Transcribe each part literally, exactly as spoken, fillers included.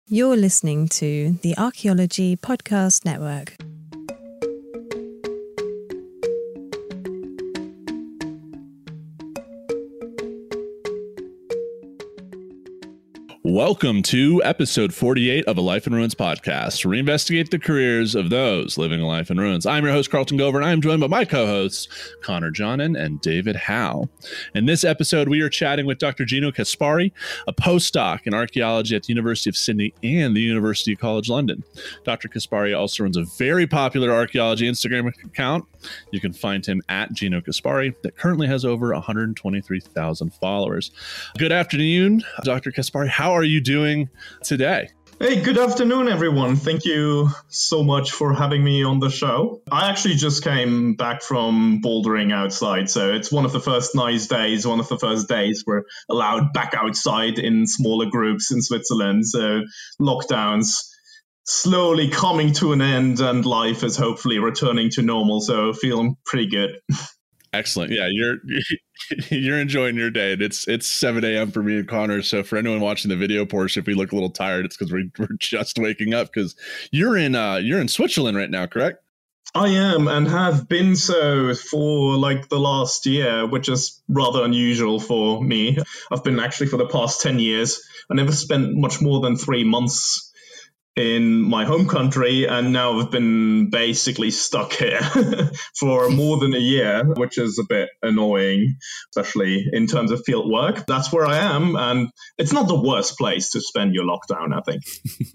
You're listening to the Archaeology Podcast Network. Welcome to episode forty-eight of A Life in Ruins podcast, to reinvestigate the careers of those living a life in ruins. I'm your host, Carlton Gover, and I'm joined by my co-hosts, Connor Johnnon and David Howe. In this episode, we are chatting with Doctor Gino Caspari, a postdoc in archaeology at the University of Sydney and the University College London. Doctor Caspari also runs a very popular archaeology Instagram account. You can find him at Gino Caspari, that currently has over one hundred twenty-three thousand followers. Good afternoon, Doctor Caspari. How are you doing today? Hey, good afternoon, everyone. Thank you so much for having me on the show. I actually just came back from bouldering outside, so it's one of the first nice days, one of the first days we're allowed back outside in smaller groups in Switzerland. So lockdowns slowly coming to an end and life is hopefully returning to normal, so feeling pretty good. Excellent. Yeah, you're you're enjoying your day. It's it's seven a.m. for me and Connor. So for anyone watching the video portion, if we look a little tired, it's because we, we're just waking up. Because you're in uh you're in Switzerland right now, correct? I am, and have been so for like the last year, which is rather unusual for me. I've been actually for the past ten years. I never spent much more than three months in my home country, and now I've been basically stuck here for more than a year, which is a bit annoying, especially in terms of field work. That's where I am, and it's not the worst place to spend your lockdown, I think.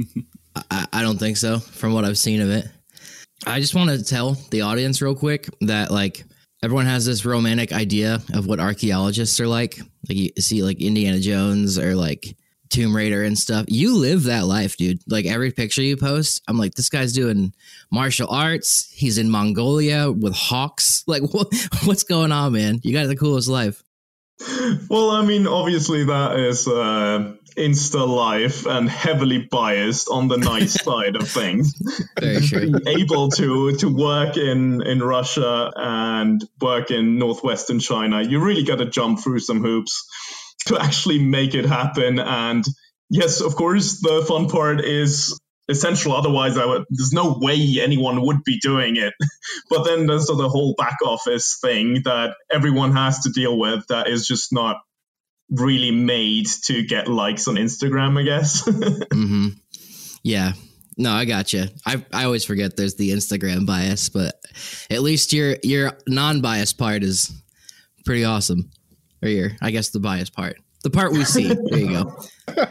I, I don't think so, from what I've seen of it. I just want to tell the audience real quick that, like, everyone has this romantic idea of what archaeologists are like. Like, you see, like, Indiana Jones or, like, Tomb Raider and stuff. You live that life, dude. Like, every picture you post, I'm like, this guy's doing martial arts. He's in Mongolia with hawks. Like, what, what's going on, man? You got the coolest life. Well, I mean, obviously that is uh, Insta life and heavily biased on the nice side of things. Very true. Being able to to work in, in Russia and work in northwestern China, you really got to jump through some hoops to actually make it happen. And yes, of course, the fun part is essential. Otherwise, I would, there's no way anyone would be doing it. But then there's the whole back office thing that everyone has to deal with that is just not really made to get likes on Instagram, I guess. mm-hmm. Yeah. No, I got you. I I always forget there's the Instagram bias, but at least your your non-biased part is pretty awesome. Or your, I guess, the bias part. The part we see. There you go.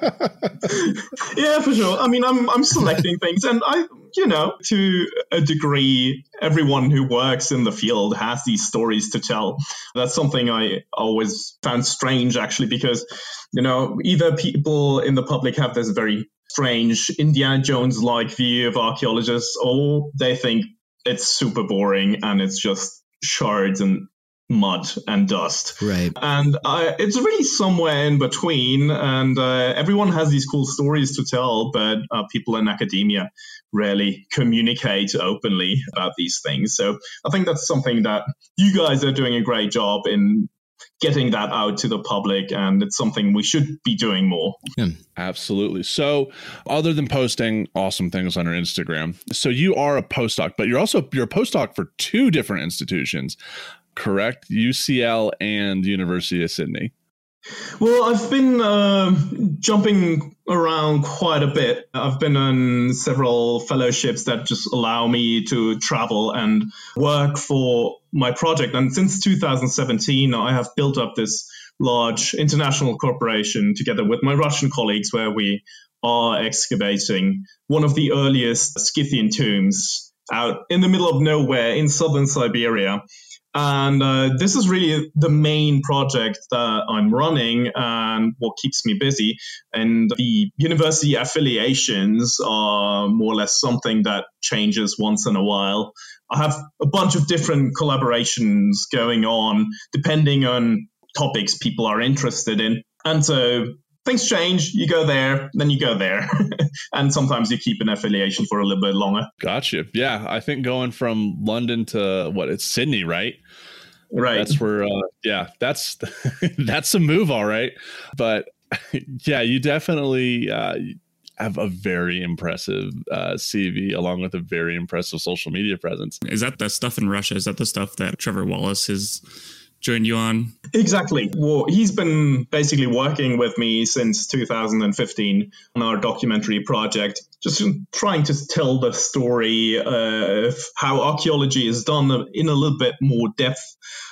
Yeah, for sure. I mean, I'm I'm selecting things, and I, you know, to a degree, everyone who works in the field has these stories to tell. That's something I always found strange, actually, because, you know, either people in the public have this very strange Indiana Jones-like view of archaeologists, or they think it's super boring and it's just shards and mud and dust. Right. And uh, it's really somewhere in between. And uh, everyone has these cool stories to tell, but uh, people in academia rarely communicate openly about these things. So I think that's something that you guys are doing a great job in getting that out to the public, and it's something we should be doing more. Yeah, absolutely. So other than posting awesome things on your Instagram, so you are a postdoc, but you're also you're a postdoc for two different institutions, correct? U C L and University of Sydney. Well, I've been uh, jumping around quite a bit. I've been on several fellowships that just allow me to travel and work for my project. And since two thousand seventeen, I have built up this large international corporation together with my Russian colleagues, where we are excavating one of the earliest Scythian tombs out in the middle of nowhere in southern Siberia. And uh, this is really the main project that I'm running and what keeps me busy. And the university affiliations are more or less something that changes once in a while. I have a bunch of different collaborations going on depending on topics people are interested in. And so things change, you go there, then you go there. And sometimes you keep an affiliation for a little bit longer. Gotcha. Yeah, I think going from London to what, it's Sydney, right? Right. That's where, uh, yeah, that's, that's a move. All right. But yeah, you definitely, uh, have a very impressive uh, C V along with a very impressive social media presence. Is that the stuff in Russia? Is that the stuff that Trevor Wallace has joined you on? Exactly. Well, he's been basically working with me since two thousand fifteen on our documentary project, just trying to tell the story of how archaeology is done in a little bit more depth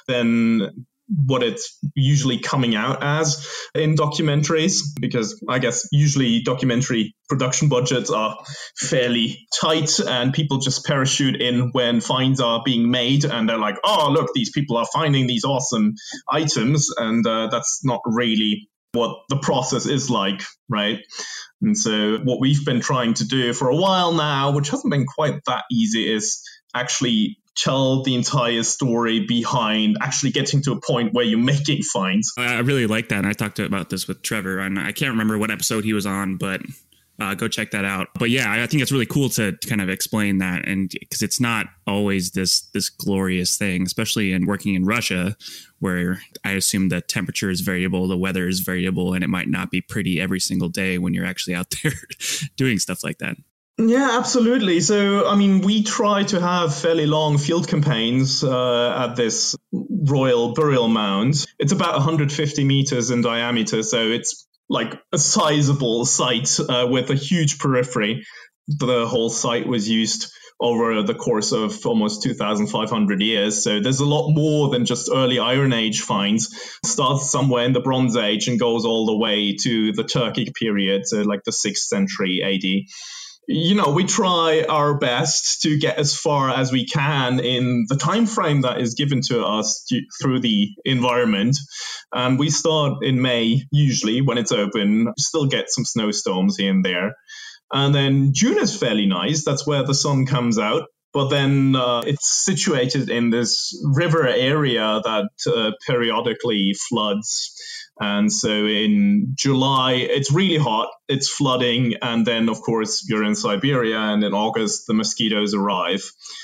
than what it's usually coming out as in documentaries, because I guess usually documentary production budgets are fairly tight and people just parachute in when finds are being made and they're like, oh, look, these people are finding these awesome items. And uh, that's not really what the process is like, right? And so what we've been trying to do for a while now, which hasn't been quite that easy, is actually tell the entire story behind actually getting to a point where you're making finds. I really like that. And I talked about this with Trevor, and I can't remember what episode he was on, but uh, go check that out. But yeah, I think it's really cool to kind of explain that, and because it's not always this this glorious thing, especially in working in Russia, where I assume the temperature is variable, the weather is variable, and it might not be pretty every single day when you're actually out there doing stuff like that. Yeah, absolutely. So, I mean, we try to have fairly long field campaigns uh, at this Royal Burial Mound. It's about one hundred fifty meters in diameter, so it's like a sizable site uh, with a huge periphery. The whole site was used over the course of almost two thousand five hundred years. So there's a lot more than just early Iron Age finds. It starts somewhere in the Bronze Age and goes all the way to the Turkic period, so like the sixth century A D. You know, we try our best to get as far as we can in the time frame that is given to us to, through the environment. And we start in May, usually, when it's open. Still get some snowstorms here and there. And then June is fairly nice. That's where the sun comes out. But then uh, it's situated in this river area that uh, periodically floods. And so in July, it's really hot, it's flooding, and then, of course, you're in Siberia, and in August, the mosquitoes arrive.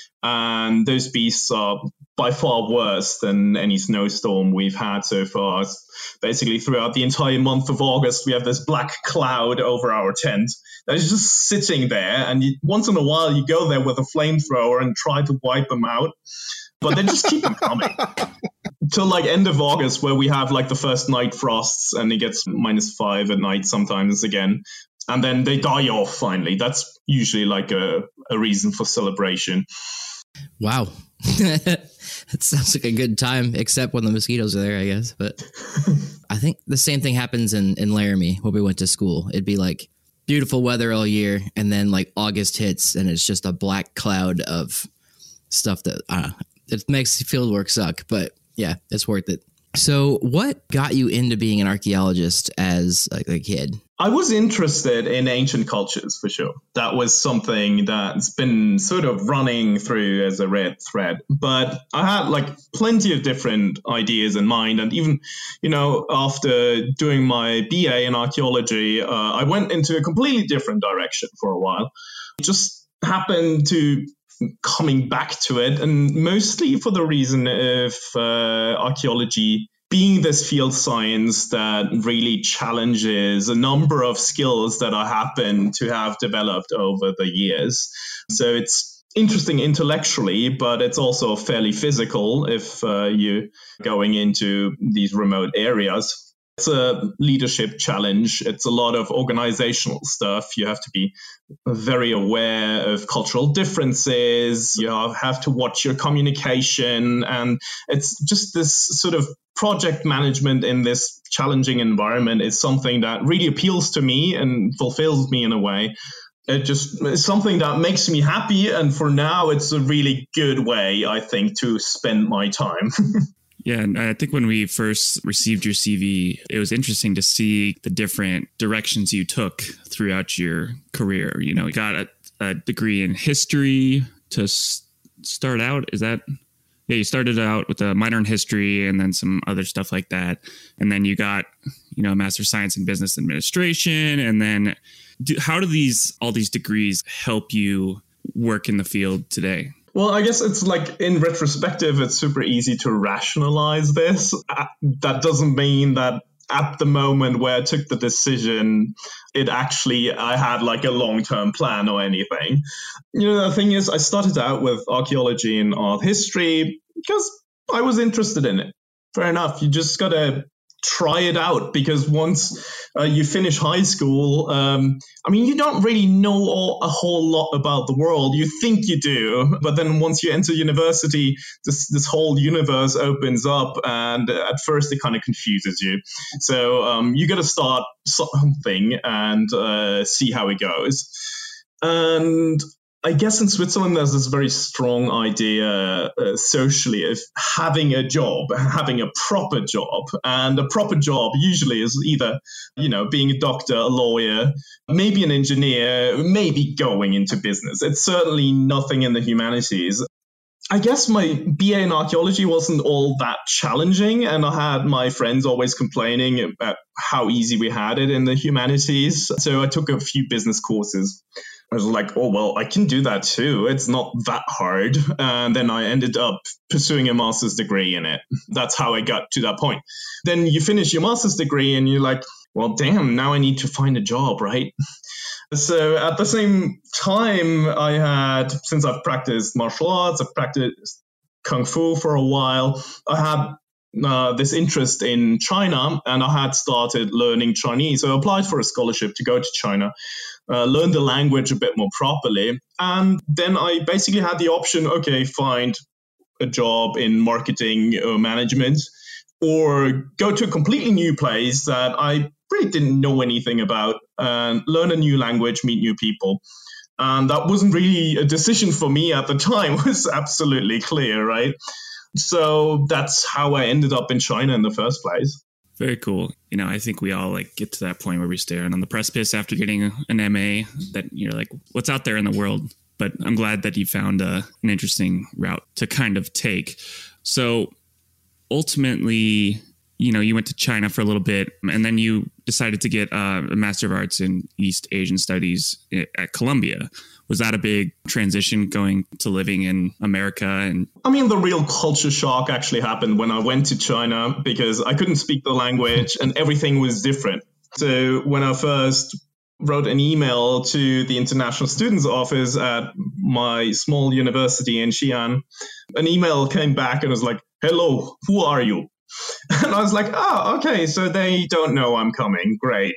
And those beasts are by far worse than any snowstorm we've had so far. Basically, throughout the entire month of August, we have this black cloud over our tent that is just sitting there. And you, once in a while, you go there with a flamethrower and try to wipe them out. But they just keep them coming. Till like end of August, where we have like the first night frosts and it gets minus five at night sometimes again. And then they die off finally. That's usually like a, a reason for celebration. Wow. That sounds like a good time, except when the mosquitoes are there, I guess. But I think the same thing happens in, in Laramie where we went to school. It'd be like beautiful weather all year. And then like August hits and it's just a black cloud of stuff that uh, it makes field work suck. But yeah, it's worth it. So what got you into being an archaeologist as like a kid? I was interested in ancient cultures, for sure. That was something that's been sort of running through as a red thread. But I had like plenty of different ideas in mind. And even, you know, after doing my B A in archaeology, uh, I went into a completely different direction for a while. It just happened to coming back to it, and mostly for the reason of uh, archaeology being this field science that really challenges a number of skills that I happen to have developed over the years. So it's interesting intellectually, but it's also fairly physical if uh, you're going into these remote areas. It's a leadership challenge. It's a lot of organizational stuff. You have to be very aware of cultural differences. You have to watch your communication. And it's just this sort of project management in this challenging environment is something that really appeals to me and fulfills me in a way. It just is something that makes me happy. And for now, it's a really good way, I think, to spend my time. Yeah, and I think when we first received your C V, it was interesting to see the different directions you took throughout your career. You know, you got a, a degree in history to s- start out. Is that? Yeah, you started out with a minor in history and then some other stuff like that. And then you got, you know, a master's of science in business administration. And then do, how do these all these degrees help you work in the field today? Well, I guess it's like in retrospective, it's super easy to rationalize this. That doesn't mean that at the moment where I took the decision, it actually, I had like a long-term plan or anything. You know, the thing is, I started out with archaeology and art history because I was interested in it. Fair enough. You just got to try it out, because once uh, you finish high school, um, I mean, you don't really know all, a whole lot about the world. You think you do, but then once you enter university, this this whole universe opens up, and at first it kind of confuses you. So um, you got to start something and uh, see how it goes. And I guess in Switzerland, there's this very strong idea uh, socially of having a job, having a proper job. And a proper job usually is either, you know, being a doctor, a lawyer, maybe an engineer, maybe going into business. It's certainly nothing in the humanities. I guess my B A in archaeology wasn't all that challenging, and I had my friends always complaining about how easy we had it in the humanities. So I took a few business courses. I was like, oh, well, I can do that too. It's not that hard. And then I ended up pursuing a master's degree in it. That's how I got to that point. Then you finish your master's degree and you're like, well, damn, now I need to find a job, right? So at the same time, I had, since I've practiced martial arts, I've practiced Kung Fu for a while, I had uh, this interest in China, and I had started learning Chinese. So I applied for a scholarship to go to China. Uh, learn the language a bit more properly. And then I basically had the option, okay, find a job in marketing or management, or go to a completely new place that I really didn't know anything about, and learn a new language, meet new people. And that wasn't really a decision for me at the time. It was absolutely clear, right? So that's how I ended up in China in the first place. Very cool. You know, I think we all like get to that point where we stand on the precipice after getting an M A that you're like, what's out there in the world? But I'm glad that you found a, an interesting route to kind of take. So ultimately, you know, you went to China for a little bit, and then you decided to get uh, a Master of Arts in East Asian Studies at Columbia. Was that a big transition going to living in America? And I mean, the real culture shock actually happened when I went to China, because I couldn't speak the language and everything was different. So when I first wrote an email to the International Students Office at my small university in Xi'an, an email came back and was like, hello, who are you? And I was like, oh, okay, so they don't know I'm coming. Great.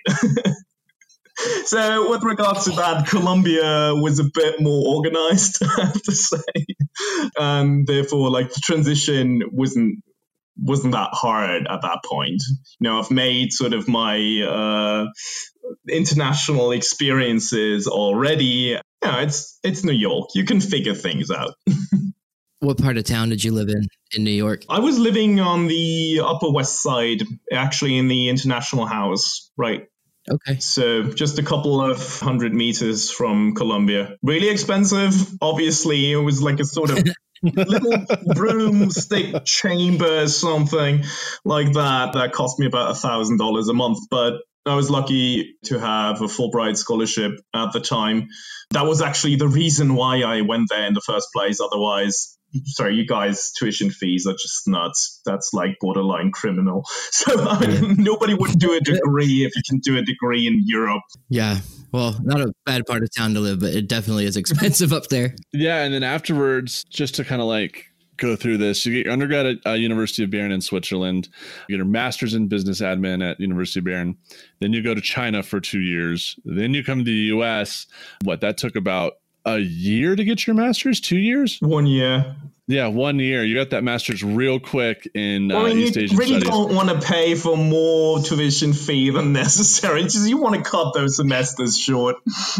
So with regards to that, Columbia was a bit more organized, I have to say. And therefore, like, the transition wasn't wasn't that hard at that point. You know, I've made sort of my uh, international experiences already. You know, it's, it's New York. You can figure things out. What part of town did you live in, in New York? I was living on the Upper West Side, actually in the International House, right? Okay. So just a couple of hundred meters from Columbia. Really expensive, obviously. It was like a sort of little broomstick chamber, something like that. That cost me about a thousand dollars a month. But I was lucky to have a Fulbright scholarship at the time. That was actually the reason why I went there in the first place. Otherwise, sorry, you guys' tuition fees are just nuts. That's like borderline criminal. So I mean, nobody would do a degree if you can do a degree in Europe. Yeah. Well, not a bad part of town to live, but it definitely is expensive up there. Yeah. And then afterwards, just to kind of like go through this, you get your undergrad at uh, University of Bern in Switzerland, you get your master's in business admin at University of Bern. Then you go to China for two years. Then you come to the U S. What, that took about a year to get your master's? Two years? One year. Yeah, one year. You got that master's real quick in uh, well, I mean, East you Asian really Studies. don't want to pay for more tuition fee than necessary. Just you want to cut those semesters short.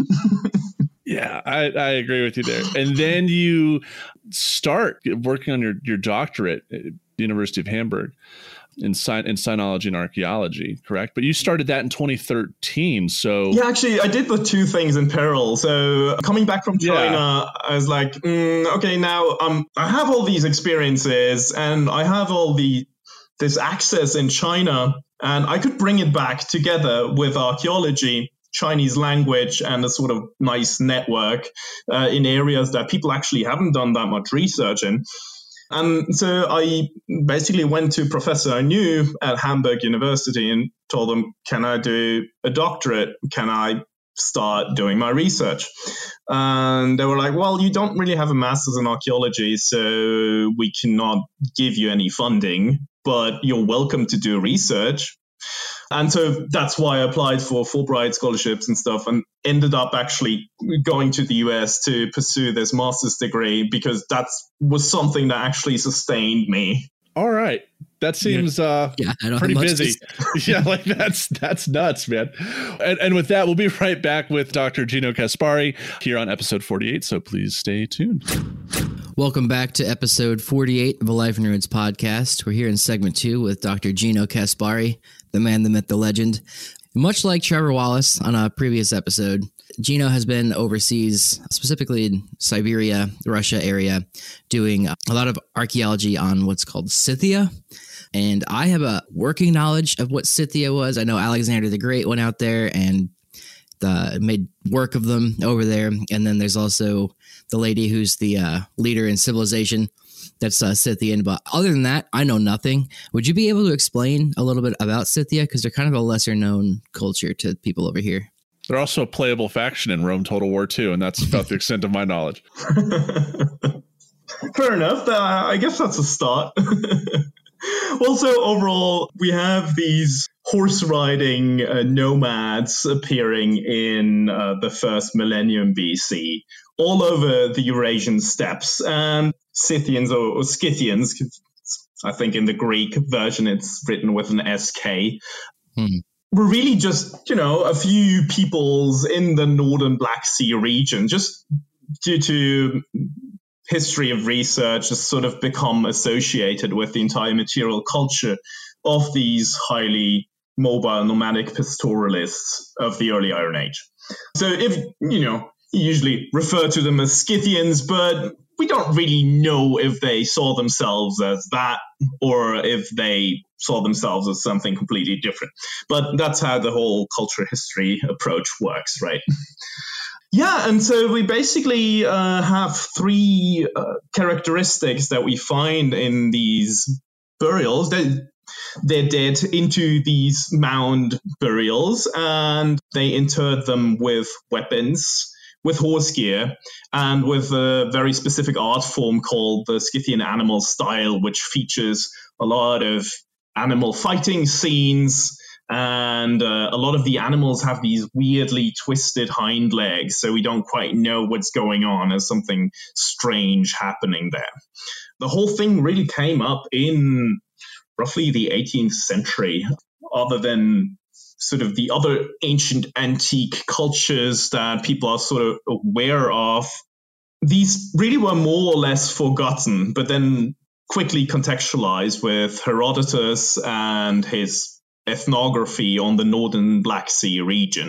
Yeah, I, I agree with you there. And then you start working on your, your doctorate at the University of Hamburg in, sign, in sinology and archaeology, correct? But you started that in twenty thirteen. So yeah, actually, I did the two things in parallel. So coming back from China, Yeah. I was like, mm, okay, now um, I have all these experiences and I have all the this access in China, and I could bring it back together with archaeology, Chinese language, and a sort of nice network uh, in areas that people actually haven't done that much research in. And so I basically went to a professor I knew at Hamburg University and told them, can I do a doctorate? Can I start doing my research? And they were like, well, you don't really have a master's in archaeology, so we cannot give you any funding, but you're welcome to do research. And so that's why I applied for Fulbright scholarships and stuff and ended up actually going to the U S to pursue this master's degree because that was something that actually sustained me. All right. That seems uh, yeah, I don't pretty have much busy. Yeah, like that's that's nuts, man. And, and with that, we'll be right back with Doctor Gino Caspari here on episode forty-eight. So please stay tuned. Welcome back to episode forty-eight of a Life in Ruins podcast. We're here in segment two with Doctor Gino Caspari, the man, the myth, the legend. Much like Trevor Wallace on a previous episode, Gino has been overseas, specifically in Siberia, Russia area, doing a lot of archaeology on what's called Scythia. And I have a working knowledge of what Scythia was. I know Alexander the Great went out there and the, made work of them over there. And then there's also the lady who's the uh, leader in civilization. That's uh, Scythian. But other than that, I know nothing. Would you be able to explain a little bit about Scythia? Because they're kind of a lesser known culture to people over here. They're also a playable faction in Rome Total War two, and that's about the extent of my knowledge. Fair enough. Uh, I guess that's a start. Also, overall, we have these horse riding uh, nomads appearing in uh, the first millennium B C all over the Eurasian steppes. And Scythians or, or Scythians, I think in the Greek version it's written with an S K, hmm. were really just, you know, a few peoples in the northern Black Sea region, just due to history of research, has sort of become associated with the entire material culture of these highly mobile nomadic pastoralists of the early Iron Age. So if, you know, you usually refer to them as Scythians, but we don't really know if they saw themselves as that or if they saw themselves as something completely different. But that's how the whole culture history approach works, right? Yeah, and so we basically uh, have three uh, characteristics that we find in these burials. They, they're dead into these mound burials, and they interred them with weapons, with horse gear, and with a very specific art form called the Scythian animal style, which features a lot of animal fighting scenes. And uh, a lot of the animals have these weirdly twisted hind legs, so we don't quite know what's going on. There's something strange happening there. The whole thing really came up in roughly the eighteenth century, other than sort of the other ancient antique cultures that people are sort of aware of. These really were more or less forgotten, but then quickly contextualized with Herodotus and his ethnography on the northern Black Sea region.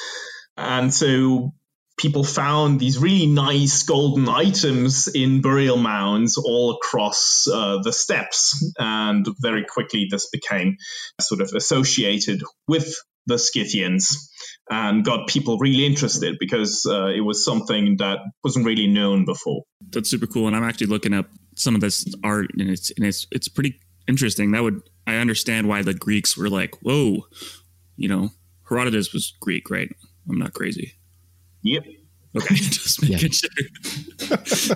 And so people found these really nice golden items in burial mounds all across uh, the steppes. And very quickly this became sort of associated with the Scythians and got people really interested because uh, it was something that wasn't really known before. That's super cool. And I'm actually looking up some of this art, and it's and it's it's pretty interesting. That would I understand why the Greeks were like, whoa, you know, Herodotus was Greek, right? I'm not crazy. Yep. Okay, just making yeah. sure.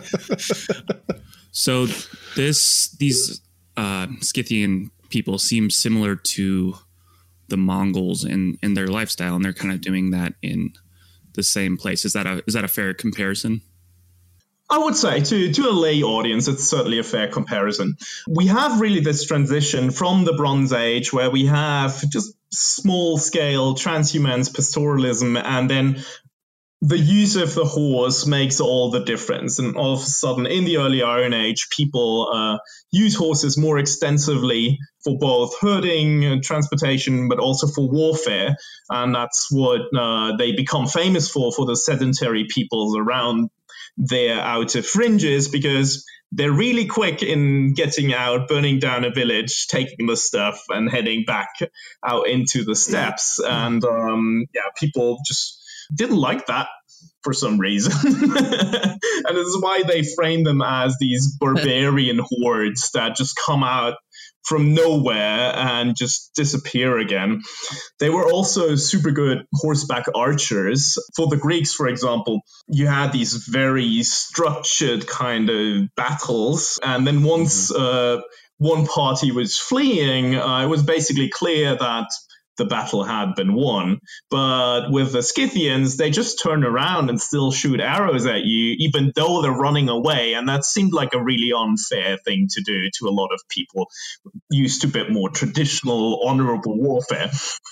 So this these uh, Scythian people seem similar to the Mongols in, in their lifestyle, and they're kind of doing that in the same place. Is that a is that a fair comparison? I would say to, to a lay audience, it's certainly a fair comparison. We have really this transition from the Bronze Age where we have just small scale transhumance pastoralism, and then the use of the horse makes all the difference. And all of a sudden, in the early Iron Age, people uh, use horses more extensively for both herding and transportation, but also for warfare. And that's what uh, they become famous for, for the sedentary peoples around their outer fringes, because they're really quick in getting out, burning down a village, taking the stuff, and heading back out into the steppes. And um, yeah, people just didn't like that for some reason. And this is why they frame them as these barbarian hordes that just come out from nowhere and just disappear again. They were also super good horseback archers. For the Greeks, for example, you had these very structured kind of battles. And then once uh, one party was fleeing, uh, it was basically clear that the battle had been won. But with the Scythians, they just turn around and still shoot arrows at you, even though they're running away. And that seemed like a really unfair thing to do to a lot of people used to a bit more traditional, honorable warfare.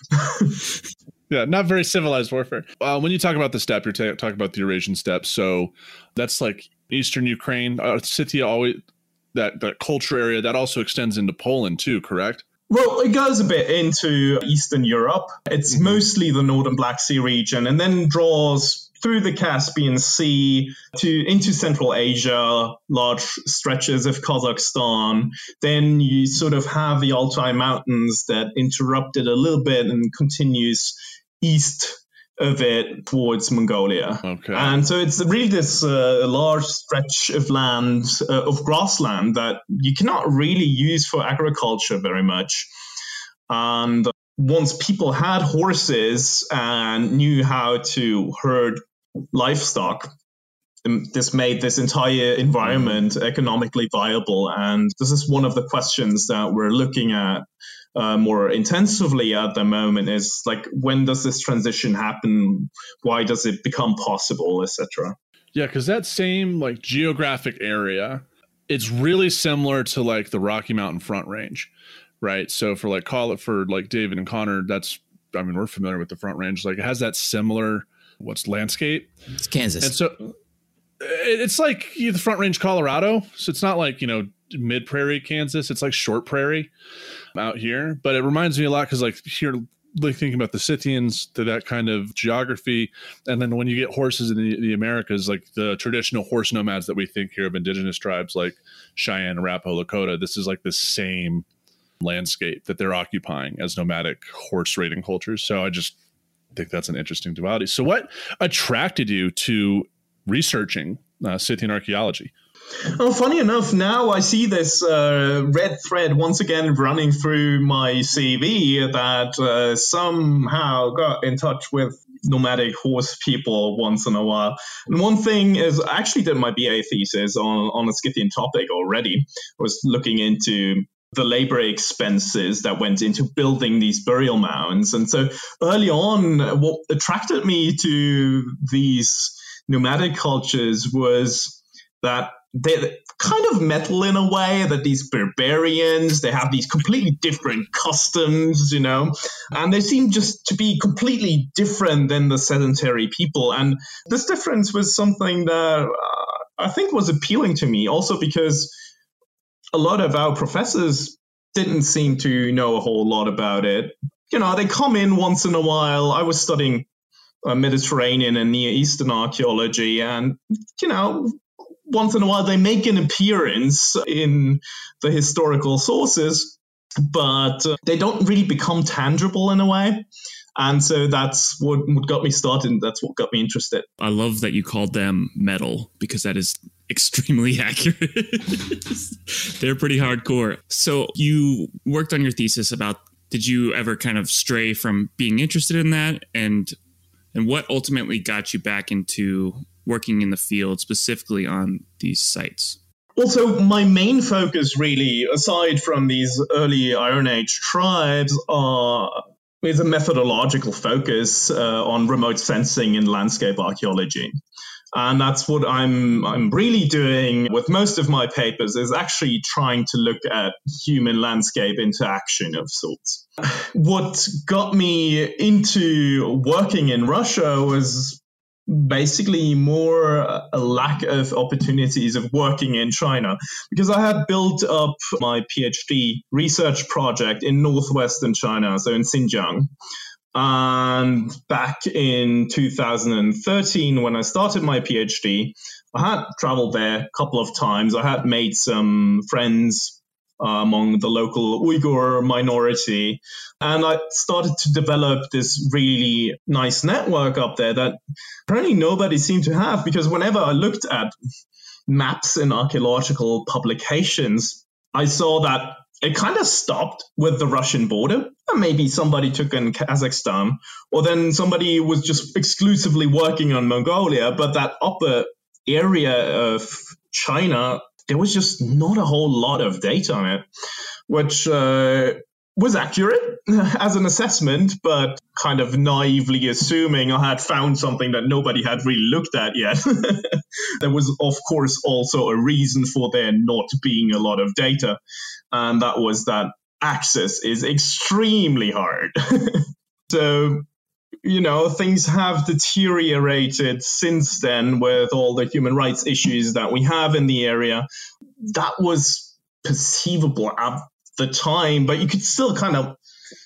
Yeah, not very civilized warfare. Uh, when you talk about the steppe, you're ta- talking about the Eurasian steppe. So that's like Eastern Ukraine, uh, Scythia, always that, that culture area that also extends into Poland too, correct? Well, it goes a bit into Eastern Europe. It's mm-hmm. mostly the northern Black Sea region, and then draws through the Caspian Sea to into Central Asia, large stretches of Kazakhstan. Then you sort of have the Altai Mountains that interrupted a little bit and continues east of it towards Mongolia. Okay. And so it's really this uh, large stretch of land, uh, of grassland that you cannot really use for agriculture very much. And once people had horses and knew how to herd livestock, this made this entire environment economically viable. And this is one of the questions that we're looking at Uh, more intensively at the moment, is like, when does this transition happen? Why does it become possible, et cetera? Yeah, because that same like geographic area, it's really similar to like the Rocky Mountain Front Range, right? So for like call it for like David and Connor, that's I mean we're familiar with the Front Range. Like it has that similar what's landscape. It's Kansas, and so it's like the Front Range, Colorado. So it's not like you know mid prairie Kansas. It's like short prairie out here, but it reminds me a lot because like here, like thinking about the Scythians, to that kind of geography, and then when you get horses in the, the Americas, like the traditional horse nomads that we think here of indigenous tribes like Cheyenne, Arapaho, Lakota, this is like the same landscape that they're occupying as nomadic horse raiding cultures. So I just think that's an interesting duality. So what attracted you to researching uh, Scythian archaeology? Oh, funny enough, now I see this uh, red thread once again running through my C V that uh, somehow got in touch with nomadic horse people once in a while. And one thing is, I actually did my B A thesis on, on a Scythian topic already. I was looking into the labor expenses that went into building these burial mounds. And so early on, what attracted me to these nomadic cultures was that they're kind of metal in a way, that these barbarians, they have these completely different customs, you know, and they seem just to be completely different than the sedentary people. And this difference was something that uh, I think was appealing to me, also because a lot of our professors didn't seem to know a whole lot about it. You know, they come in once in a while. I was studying uh, Mediterranean and Near Eastern archaeology, and, you know, once in a while they make an appearance in the historical sources, but uh, they don't really become tangible in a way. And so that's what, what got me started. That's what got me interested. I love that you called them metal, because that is extremely accurate. They're pretty hardcore. So you worked on your thesis about, did you ever kind of stray from being interested in that? And and what ultimately got you back into working in the field, specifically on these sites? Also, my main focus really, aside from these early Iron Age tribes, are is a methodological focus uh, on remote sensing in landscape archaeology. And that's what I'm I'm really doing with most of my papers, is actually trying to look at human landscape interaction of sorts. What got me into working in Russia was basically more a lack of opportunities of working in China, because I had built up my PhD research project in northwestern China, so in Xinjiang. And back in two thousand thirteen, when I started my PhD, I had traveled there a couple of times. I had made some friends uh, among the local Uyghur minority. And I started to develop this really nice network up there that apparently nobody seemed to have, because whenever I looked at maps in archaeological publications, I saw that it kind of stopped with the Russian border. Maybe somebody took in Kazakhstan, or then somebody was just exclusively working on Mongolia. But that upper area of China, there was just not a whole lot of data on it, which uh, was accurate as an assessment, but kind of naively assuming I had found something that nobody had really looked at yet. There was, of course, also a reason for there not being a lot of data, and that was that access is extremely hard. So, you know, things have deteriorated since then with all the human rights issues that we have in the area. That was perceivable at the time, but you could still kind of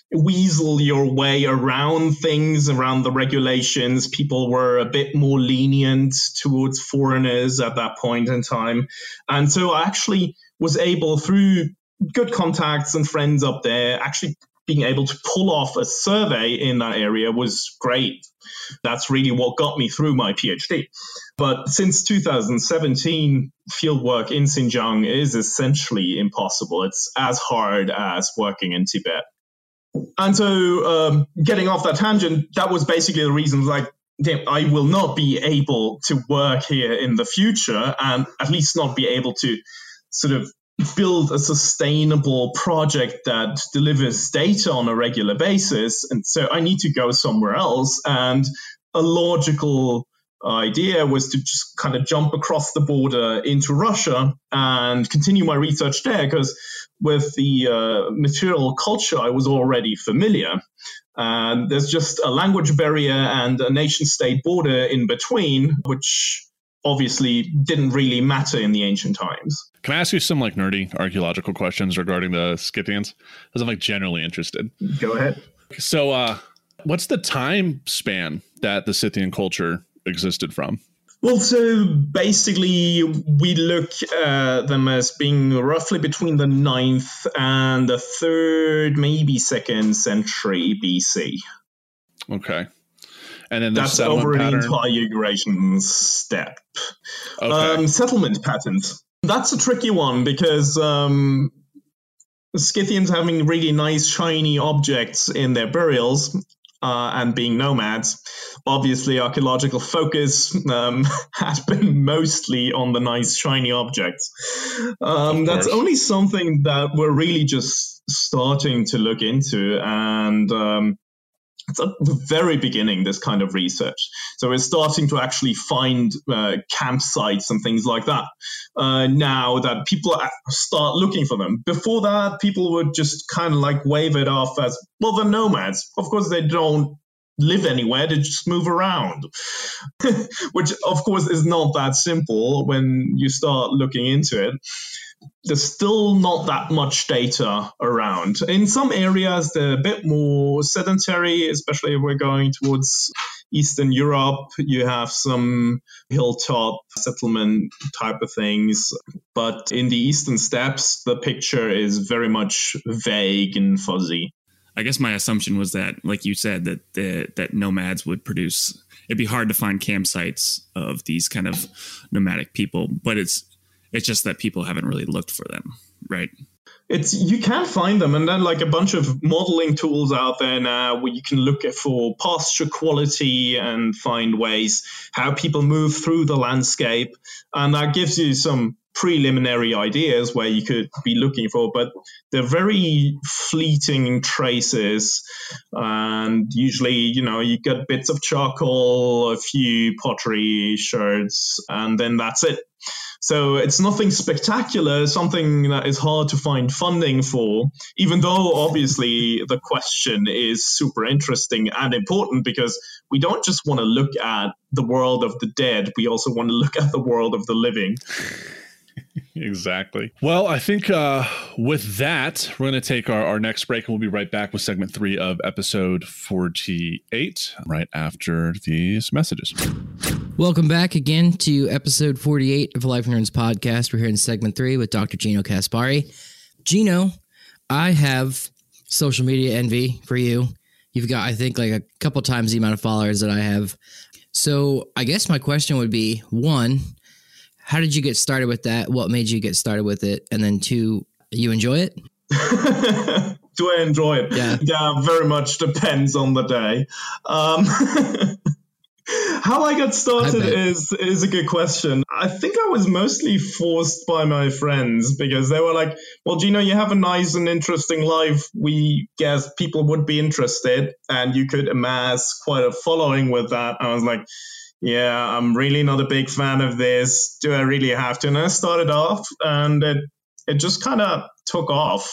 weasel your way around things, around the regulations. People were a bit more lenient towards foreigners at that point in time. And so I actually was able, through good contacts and friends up there, actually being able to pull off a survey in that area was great. That's really what got me through my PhD. But since two thousand seventeen, fieldwork in Xinjiang is essentially impossible. It's as hard as working in Tibet. And so um, getting off that tangent, that was basically the reason, like, I will not be able to work here in the future, and at least not be able to sort of build a sustainable project that delivers data on a regular basis. And so I need to go somewhere else. And a logical idea was to just kind of jump across the border into Russia and continue my research there, because with the uh, material culture, I was already familiar. And there's just a language barrier and a nation-state border in between, which obviously didn't really matter in the ancient times. Can I ask you some like nerdy archaeological questions regarding the Scythians? Because I'm like generally interested. Go ahead. So uh, what's the time span that the Scythian culture existed from? Well, so basically we look at them as being roughly between the ninth and the third, maybe second century B C. Okay. And then that's over an pattern. Entire Eurasian steppe. Okay. Um, settlement patterns. That's a tricky one, because um, Scythians having really nice shiny objects in their burials uh, and being nomads, obviously archaeological focus um, had been mostly on the nice shiny objects. Um, that's only something that we're really just starting to look into, and um, it's at the very beginning, this kind of research. So we're starting to actually find uh, campsites and things like that uh, now that people start looking for them. Before that, people would just kind of like wave it off as, well, they're nomads. Of course, they don't live anywhere, they just move around, which of course is not that simple when you start looking into it. There's still not that much data around. In some areas, they're a bit more sedentary, especially if we're going towards Eastern Europe. You have some hilltop settlement type of things. But in the Eastern steppes, the picture is very much vague and fuzzy. I guess my assumption was that, like you said, that the, that nomads would produce, it'd be hard to find campsites of these kind of nomadic people, but it's It's just that people haven't really looked for them, right? It's you can find them, and then like a bunch of modeling tools out there now where you can look at for pasture quality and find ways how people move through the landscape, and that gives you some preliminary ideas where you could be looking for, but they're very fleeting traces, and usually, you know, you get bits of charcoal, a few pottery sherds, and then that's it. So it's nothing spectacular, something that is hard to find funding for, even though obviously the question is super interesting and important, because we don't just want to look at the world of the dead, we also want to look at the world of the living. Exactly. Well, I think uh, with that, we're going to take our, our next break, and we'll be right back with segment three of episode forty-eight, right after these messages. Welcome back again to episode forty-eight of Life in Ruins podcast. We're here in segment three with Doctor Gino Caspari. Gino, I have social media envy for you. You've got, I think, like a couple times the amount of followers that I have. So I guess my question would be, one, how did you get started with that? What made you get started with it? And then two, you enjoy it? Do I enjoy it? Yeah. Yeah, very much depends on the day. Um, how I got started is is a good question. I think I was mostly forced by my friends because they were like, well, Gino, you have a nice and interesting life. We guess people would be interested and you could amass quite a following with that. I was like, yeah, I'm really not a big fan of this. Do I really have to? And I started off and it, it just kind of took off.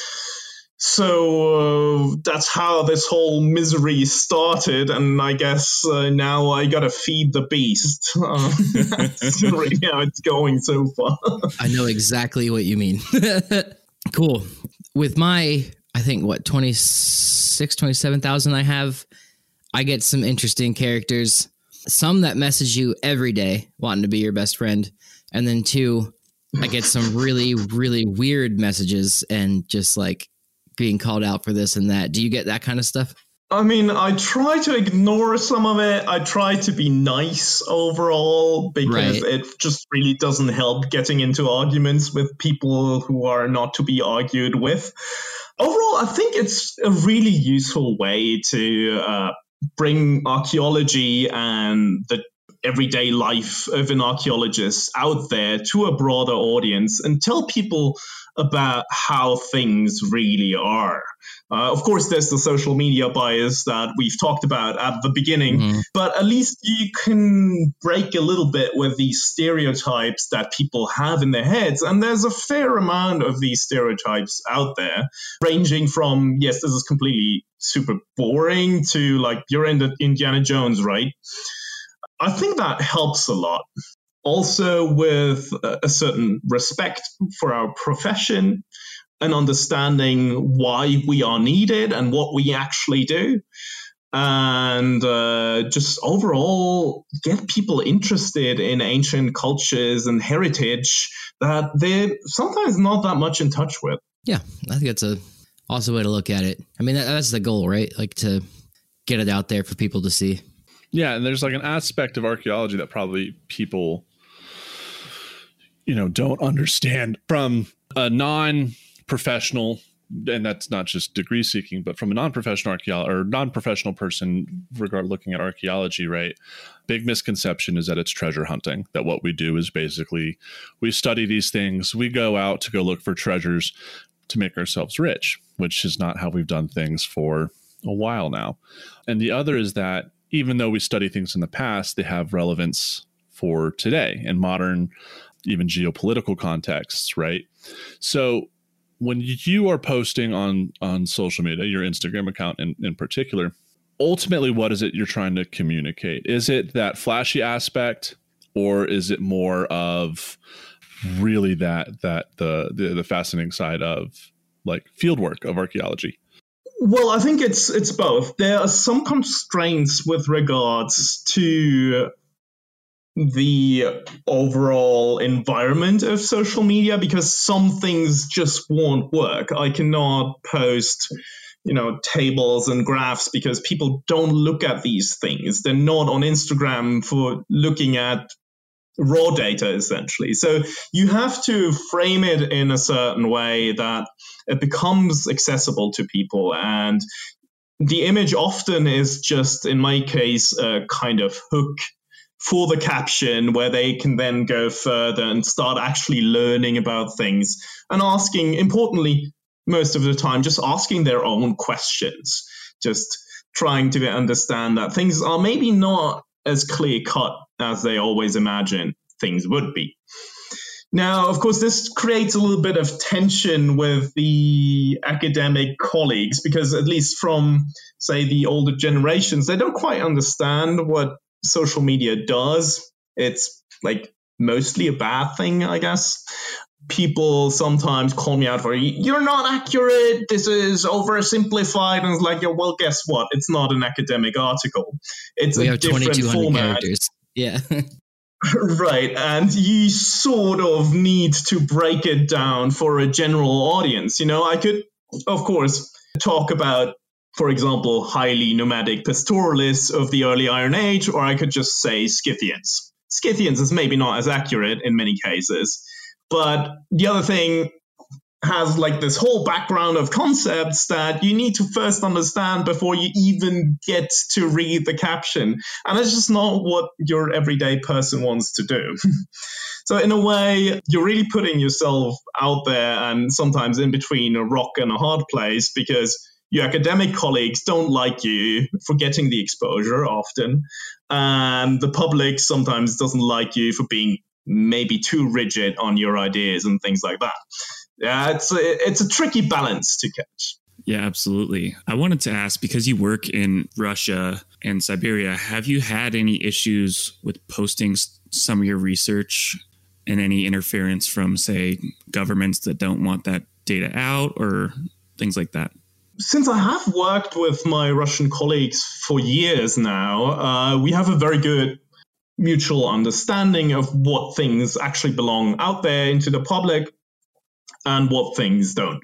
So uh, that's how this whole misery started, and I guess uh, now I gotta feed the beast. Uh, that's really how it's going so far. I know exactly what you mean. Cool. With my, I think, what, twenty-six, twenty-seven thousand I have, I get some interesting characters. Some that message you every day wanting to be your best friend, and then two, I get some really, really weird messages and just like being called out for this and that. Do you get that kind of stuff? I mean, I try to ignore some of it. I try to be nice overall because right. It just really doesn't help getting into arguments with people who are not to be argued with. Overall, I think it's a really useful way to uh, bring archaeology and the everyday life of an archaeologist out there to a broader audience and tell people about how things really are. Uh, of course, there's the social media bias that we've talked about at the beginning, mm-hmm. but at least you can break a little bit with these stereotypes that people have in their heads. And there's a fair amount of these stereotypes out there, ranging from, yes, this is completely super boring, to like, you're in the Indiana Jones, right? I think that helps a lot. Also, with a certain respect for our profession and understanding why we are needed and what we actually do. And uh, just overall get people interested in ancient cultures and heritage that they're sometimes not that much in touch with. Yeah, I think that's a awesome way to look at it. I mean, that, that's the goal, right? Like to get it out there for people to see. Yeah, and there's like an aspect of archaeology that probably people, you know, don't understand from a non-professional, and that's not just degree seeking, but from a non-professional archaeologist or non-professional person regard looking at archaeology, right? Big misconception is that it's treasure hunting, that what we do is basically we study these things, we go out to go look for treasures to make ourselves rich, which is not how we've done things for a while now. And the other is that even though we study things in the past, they have relevance for today and modern, even geopolitical contexts, right? So when you are posting on, on social media, your Instagram account in, in particular, ultimately, what is it you're trying to communicate? Is it that flashy aspect, or is it more of really that that the the, the fascinating side of like fieldwork of archaeology? Well, I think it's it's both. There are some constraints with regards to the overall environment of social media because some things just won't work. I cannot post, you know, tables and graphs because people don't look at these things. They're not on Instagram for looking at raw data, essentially. So you have to frame it in a certain way that it becomes accessible to people. And the image often is just, in my case, a kind of hook for the caption where they can then go further and start actually learning about things and asking, importantly, most of the time, just asking their own questions, just trying to understand that things are maybe not as clear cut as they always imagine things would be. Now, of course, this creates a little bit of tension with the academic colleagues because at least from, say, the older generations, they don't quite understand what social media does. It's like mostly a bad thing, I guess. People sometimes call me out for, you're not accurate, this is oversimplified, and it's like, yeah, well, guess what? It's not an academic article. It's we a have different twenty-two hundred format. Characters. Yeah. Right, and you sort of need to break it down for a general audience. You know, I could, of course, talk about, for example, highly nomadic pastoralists of the early Iron Age, or I could just say Scythians. Scythians is maybe not as accurate in many cases, but the other thing has like this whole background of concepts that you need to first understand before you even get to read the caption. And it's just not what your everyday person wants to do. So in a way, you're really putting yourself out there and sometimes in between a rock and a hard place, because your academic colleagues don't like you for getting the exposure often. And the public sometimes doesn't like you for being maybe too rigid on your ideas and things like that. Yeah, it's a, it's a tricky balance to catch. Yeah, absolutely. I wanted to ask, because you work in Russia and Siberia, have you had any issues with posting some of your research and any interference from, say, governments that don't want that data out or things like that? Since I have worked with my Russian colleagues for years now, uh, we have a very good mutual understanding of what things actually belong out there into the public and what things don't.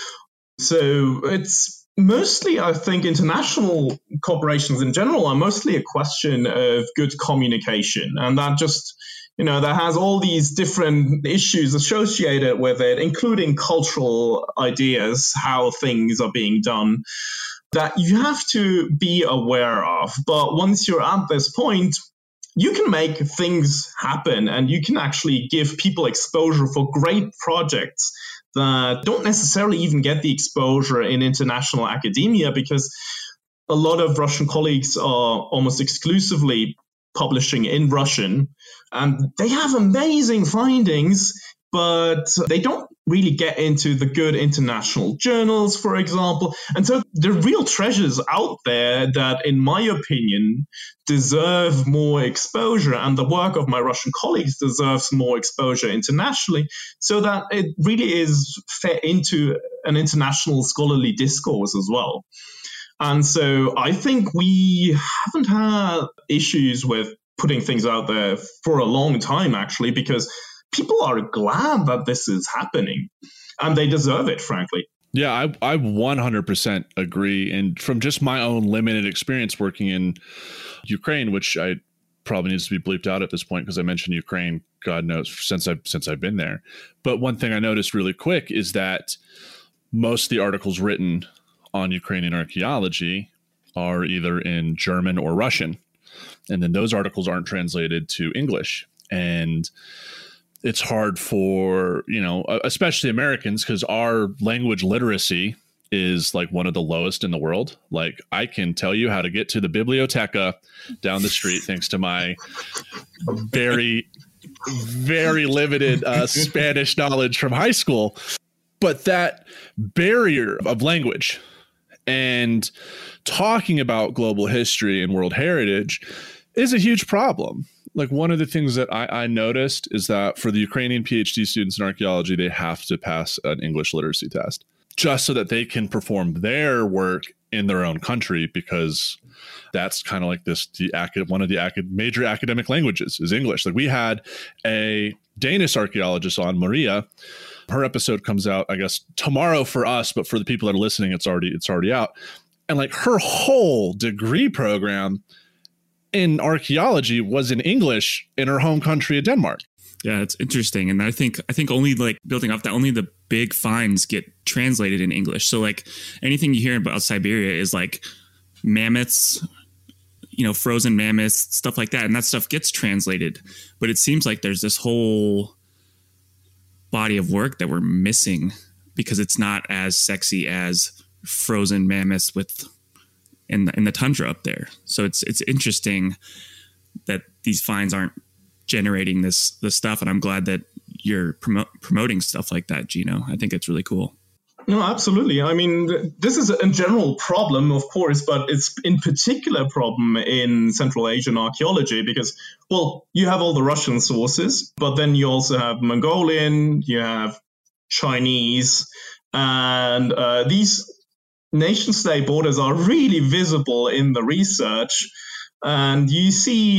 So it's mostly, I think, international corporations in general are mostly a question of good communication. And that just, you know, that has all these different issues associated with it, including cultural ideas, how things are being done, that you have to be aware of. But once you're at this point, you can make things happen and you can actually give people exposure for great projects that don't necessarily even get the exposure in international academia, because a lot of Russian colleagues are almost exclusively publishing in Russian, and they have amazing findings, but they don't really get into the good international journals, for example. And so there are real treasures out there that, in my opinion, deserve more exposure, and the work of my Russian colleagues deserves more exposure internationally, so that it really is fit into an international scholarly discourse as well. And so I think we haven't had issues with putting things out there for a long time, actually, because people are glad that this is happening and they deserve it, frankly. Yeah, I, I one hundred percent agree. And from just my own limited experience working in Ukraine, which I probably needs to be bleeped out at this point because I mentioned Ukraine, God knows, since I've, since I've been there. But one thing I noticed really quick is that most of the articles written on Ukrainian archaeology are either in German or Russian. And then those articles aren't translated to English. And it's hard for, you know, especially Americans, because our language literacy is like one of the lowest in the world. Like, I can tell you how to get to the biblioteca down the street thanks to my very, very limited uh, Spanish knowledge from high school. But that barrier of language and talking about global history and world heritage is a huge problem. Like, one of the things that I, I noticed is that for the Ukrainian PhD students in archaeology, they have to pass an English literacy test just so that they can perform their work in their own country, because that's kind of like this, the acad- one of the acad- major academic languages is English. Like, we had a Danish archaeologist on, Maria. Her episode comes out, I guess, tomorrow for us, but for the people that are listening, it's already it's already out. And like, her whole degree program in archaeology was in English in her home country of Denmark. Yeah, it's interesting. And I think I think only like building off that, only the big finds get translated in English. So like anything you hear about Siberia is like mammoths, you know, frozen mammoths, stuff like that. And that stuff gets translated. But it seems like there's this whole body of work that we're missing because it's not as sexy as frozen mammoths with in the, in the tundra up there. So it's it's interesting that these finds aren't generating this this stuff, and I'm glad that you're promo- promoting stuff like that, Gino. I think it's really cool. No, absolutely. I mean, this is a general problem, of course, but it's in particular a problem in Central Asian archaeology because, well, you have all the Russian sources, but then you also have Mongolian, you have Chinese, and uh, these nation-state borders are really visible in the research. And you see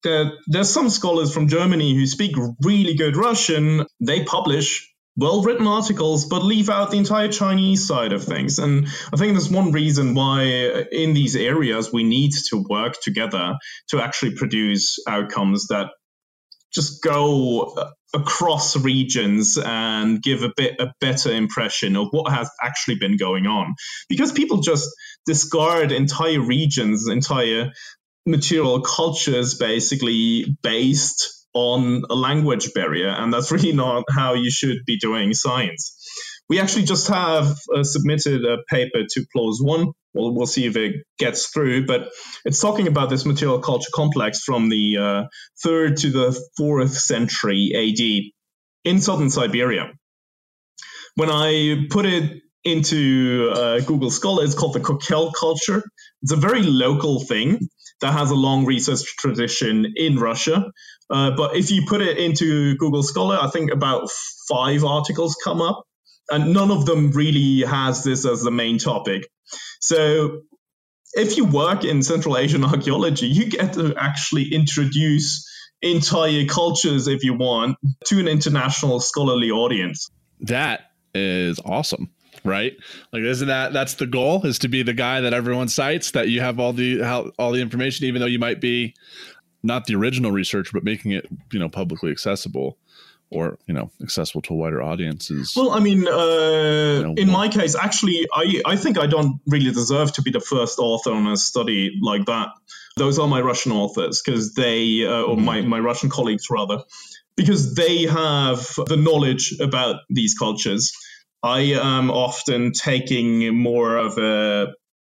there, there's some scholars from Germany who speak really good Russian. They publish well-written articles, but leave out the entire Chinese side of things. And I think there's one reason why in these areas we need to work together to actually produce outcomes that just go across regions and give a bit a better impression of what has actually been going on. Because people just discard entire regions, entire material cultures basically based on a language barrier, and that's really not how you should be doing science. We actually just have uh, submitted a paper to PLOS One. We'll, we'll see if it gets through, but it's talking about this material culture complex from the uh, third to the fourth century A D in southern Siberia. When I put it into uh, Google Scholar, it's called the Kokel culture. It's a very local thing that has a long research tradition in Russia. Uh, but if you put it into Google Scholar, I think about five articles come up, and none of them really has this as the main topic. So if you work in Central Asian archaeology, you get to actually introduce entire cultures, if you want, to an international scholarly audience. That is awesome. Right? Like, isn't that, that's the goal, is to be the guy that everyone cites, that you have all the, how, all the information, even though you might be not the original research, but making it, you know, publicly accessible, or, you know, accessible to wider audiences. Well, I mean, uh, you know, in my case, actually, I, I think I don't really deserve to be the first author on a study like that. Those are my Russian authors, because they, uh, or my, my Russian colleagues rather, because they have the knowledge about these cultures. I am often taking more of a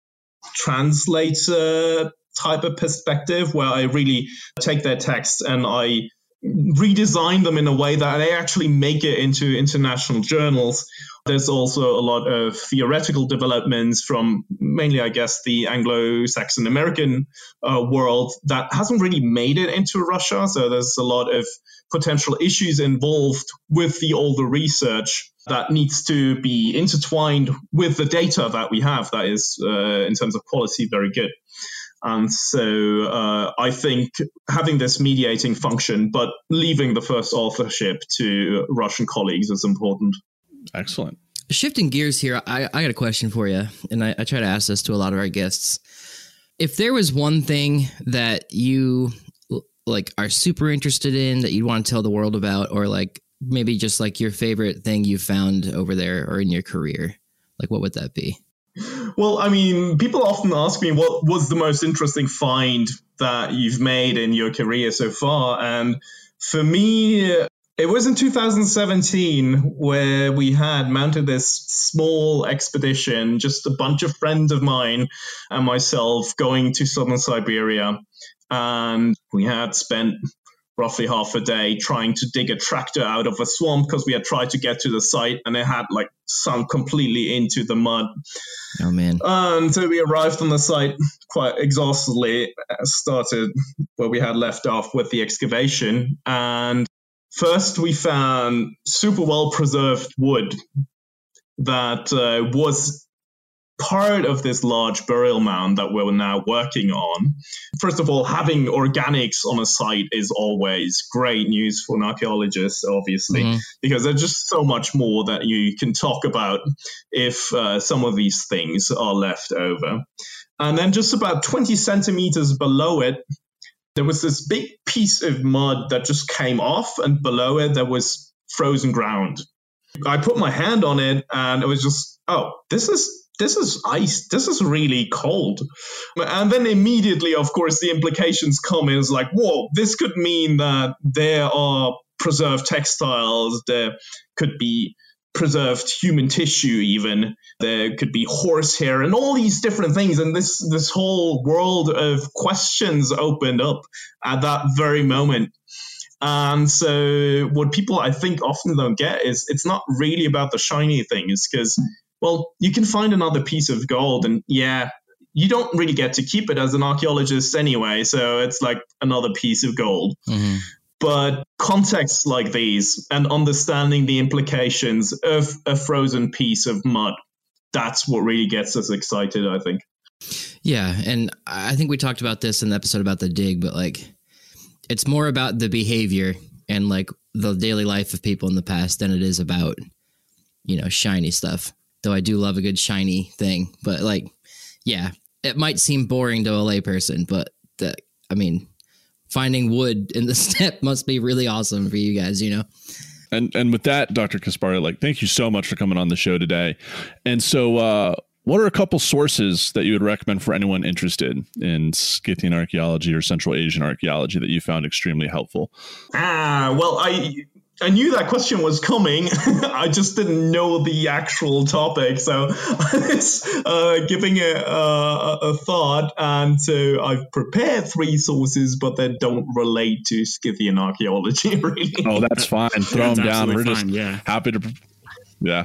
translator type of perspective, where I really take their texts and I redesign them in a way that they actually make it into international journals. There's also a lot of theoretical developments from mainly, I guess, the Anglo-Saxon American uh, world that hasn't really made it into Russia. So there's a lot of potential issues involved with the older research that needs to be intertwined with the data that we have that is, uh, in terms of quality, very good. And so uh, I think having this mediating function, but leaving the first authorship to Russian colleagues is important. Excellent. Shifting gears here, I, I got a question for you, and I, I try to ask this to a lot of our guests. If there was one thing that you like are super interested in that you'd want to tell the world about, or like maybe just like your favorite thing you found over there or in your career, like what would that be? Well, I mean, people often ask me what was the most interesting find that you've made in your career so far. And for me, it was in two thousand seventeen where we had mounted this small expedition, just a bunch of friends of mine and myself going to southern Siberia. And we had spent roughly half a day trying to dig a tractor out of a swamp because we had tried to get to the site and it had like sunk completely into the mud. Oh, man. And so we arrived on the site quite exhaustedly, started where we had left off with the excavation. And first we found super well preserved wood that uh, was part of this large burial mound that we're now working on. First of all, having organics on a site is always great news for an archaeologist, obviously, mm-hmm. because there's just so much more that you can talk about if uh, some of these things are left over. And then just about twenty centimeters below it, there was this big piece of mud that just came off, and below it there was frozen ground. I put my hand on it and it was just, oh, this is This is ice. This is really cold. And then immediately, of course, the implications come in. It's like, whoa, this could mean that there are preserved textiles. There could be preserved human tissue even. There could be horsehair and all these different things. And this, this whole world of questions opened up at that very moment. And so what people, I think, often don't get is it's not really about the shiny things, because well, you can find another piece of gold and yeah, you don't really get to keep it as an archaeologist anyway. So it's like another piece of gold. Mm-hmm. But contexts like these and understanding the implications of a frozen piece of mud, that's what really gets us excited, I think. Yeah. And I think we talked about this in the episode about the dig, but like it's more about the behavior and like the daily life of people in the past than it is about, you know, shiny stuff. Though I do love a good shiny thing, but like, yeah, it might seem boring to a layperson, but the, I mean, finding wood in the steppe must be really awesome for you guys, you know? And and with that, Doctor Kaspari, like, thank you so much for coming on the show today. And so, uh, what are a couple sources that you would recommend for anyone interested in Scythian archaeology or Central Asian archaeology that you found extremely helpful? Ah, well, I I knew that question was coming. I just didn't know the actual topic, so it's uh, giving it uh, a thought. And so I've prepared three sources, but they don't relate to Scythian archaeology, really. Oh, that's fine. Throw That's them down. We're absolutely just fine, yeah. happy to. Yeah.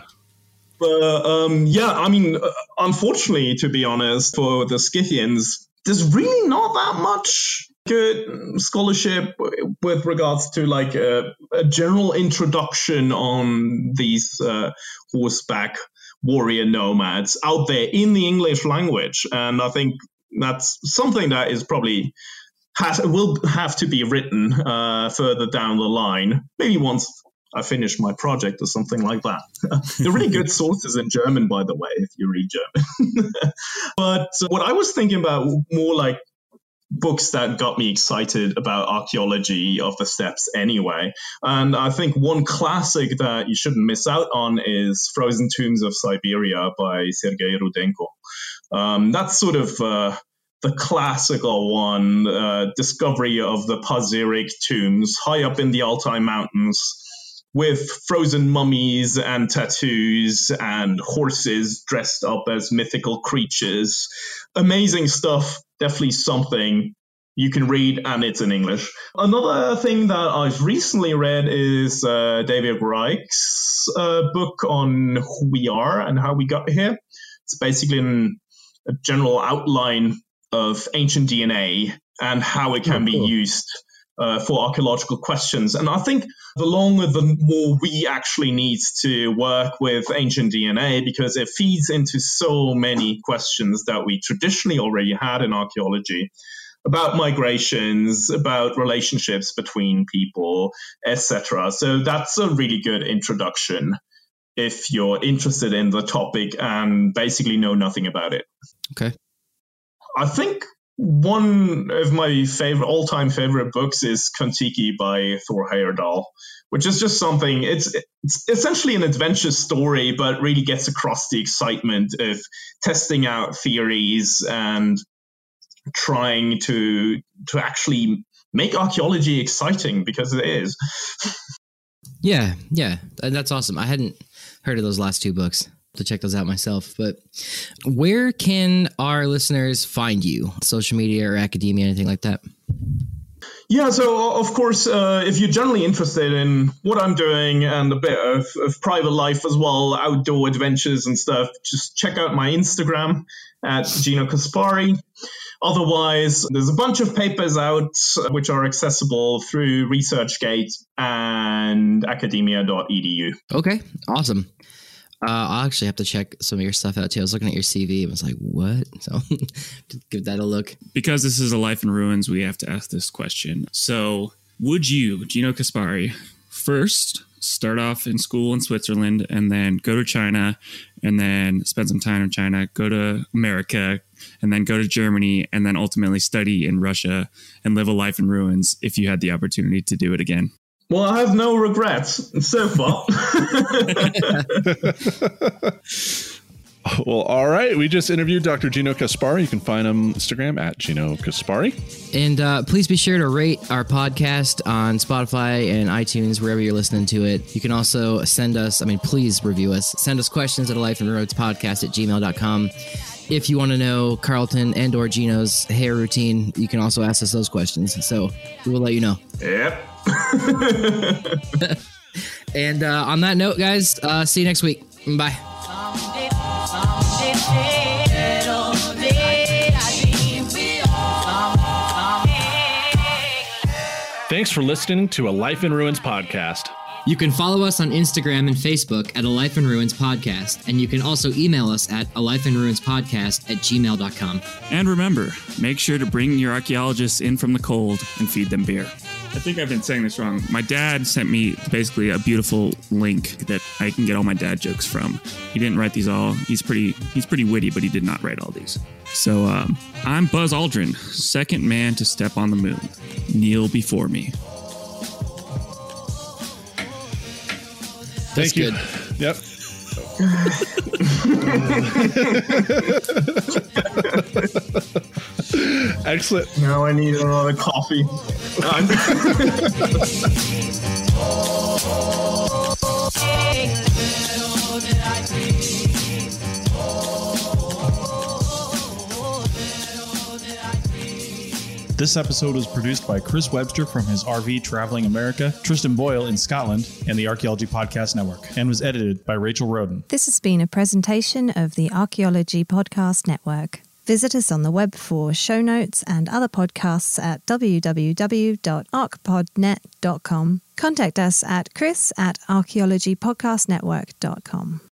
But um, yeah, I mean, uh, unfortunately, to be honest, for the Scythians, there's really not that much good scholarship with regards to like a, a general introduction on these uh, horseback warrior nomads out there in the English language. And I think that's something that is probably has will have to be written uh, further down the line, maybe once I finish my project or something like that. They're really good sources in German, by the way, if you read German. But uh, what I was thinking about more like books that got me excited about archaeology of the steppes anyway. And I think one classic that you shouldn't miss out on is Frozen Tombs of Siberia by Sergei Rudenko. Um, that's sort of uh, the classical one, uh, discovery of the Pazyryk tombs high up in the Altai Mountains, with frozen mummies and tattoos and horses dressed up as mythical creatures. Amazing stuff. Definitely something you can read, and it's in English. Another thing that I've recently read is uh, David Reich's uh, book on who we are and how we got here. It's basically an, a general outline of ancient D N A and how it can oh, cool. be used Uh, for archaeological questions. And I think the longer, the more we actually need to work with ancient D N A, because it feeds into so many questions that we traditionally already had in archaeology about migrations, about relationships between people, et cetera. So that's a really good introduction if you're interested in the topic and basically know nothing about it. Okay. I think one of my favorite, all-time favorite books is Kon-Tiki by Thor Heyerdahl, which is just something, it's, it's essentially an adventure story, but really gets across the excitement of testing out theories and trying to to actually make archaeology exciting, because it is. Yeah, yeah, that's awesome. I hadn't heard of those last two books. To check those out myself. But where can our listeners find you? Social media or academia, anything like that? Yeah, so of course, uh, if you're generally interested in what I'm doing and a bit of, of private life as well, outdoor adventures and stuff, just check out my Instagram at Gino Kaspari. Otherwise, there's a bunch of papers out which are accessible through ResearchGate and academia dot e d u. Okay, awesome. Uh, I'll actually have to check some of your stuff out too. I was looking at your C V and was like, what? So give that a look. Because this is a Life in Ruins, we have to ask this question. So would you, Gino Kaspari, first start off in school in Switzerland and then go to China and then spend some time in China, go to America and then go to Germany and then ultimately study in Russia and live a life in ruins if you had the opportunity to do it again? Well, I have no regrets so far. Well, all right. We just interviewed Doctor Gino Kaspari. You can find him on Instagram at Gino Kaspari. And uh, please be sure to rate our podcast on Spotify and iTunes, wherever you're listening to it. You can also send us, I mean, please review us. Send us questions at a life in ruins podcast at gmail dot com. If you want to know Carlton and or Gino's hair routine, you can also ask us those questions. So we will let you know. Yep. And uh, on that note, guys, uh, see you next week. Bye. Thanks for listening to A Life in Ruins podcast. You can follow us on Instagram and Facebook at A Life in Ruins Podcast, and you can also email us at a life in ruins podcast at gmail dot com. And remember, make sure to bring your archaeologists in from the cold and feed them beer. I think I've been saying this wrong. My dad sent me basically a beautiful link that I can get all my dad jokes from. He didn't write these all. He's pretty he's pretty witty, but he did not write all these. So um, I'm Buzz Aldrin, second man to step on the moon. Kneel before me. Thank That's you. good. Yep. Excellent. Now I need another coffee. This episode was produced by Chris Webster from his R V Traveling America, Tristan Boyle in Scotland, and the Archaeology Podcast Network, and was edited by Rachel Roden. This has been a presentation of the Archaeology Podcast Network. Visit us on the web for show notes and other podcasts at w w w dot arc pod net dot com. Contact us at chris at archaeology podcast network dot com.